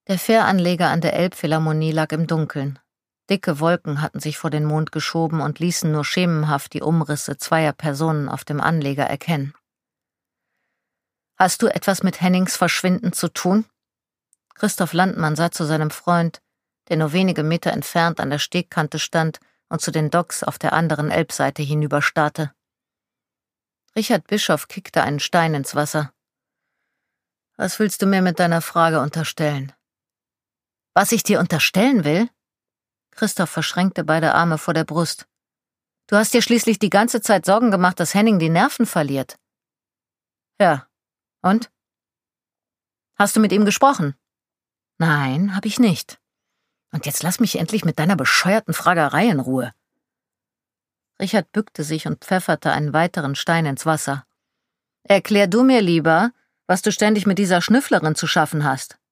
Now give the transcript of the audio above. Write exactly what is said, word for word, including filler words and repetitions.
Der Fähranleger an der Elbphilharmonie lag im Dunkeln. Dicke Wolken hatten sich vor den Mond geschoben und ließen nur schemenhaft die Umrisse zweier Personen auf dem Anleger erkennen. »Hast du etwas mit Hennings Verschwinden zu tun?« Christoph Landmann sah zu seinem Freund, der nur wenige Meter entfernt an der Stegkante stand und zu den Docks auf der anderen Elbseite hinüberstarrte. Richard Bischoff kickte einen Stein ins Wasser. »Was willst du mir mit deiner Frage unterstellen?« »Was ich dir unterstellen will?« Christoph verschränkte beide Arme vor der Brust. »Du hast dir schließlich die ganze Zeit Sorgen gemacht, dass Henning die Nerven verliert.« »Ja, und? Hast du mit ihm gesprochen?« »Nein, hab ich nicht. Und jetzt lass mich endlich mit deiner bescheuerten Fragerei in Ruhe.« Richard bückte sich und pfefferte einen weiteren Stein ins Wasser. »Erklär du mir lieber, was du ständig mit dieser Schnüfflerin zu schaffen hast.«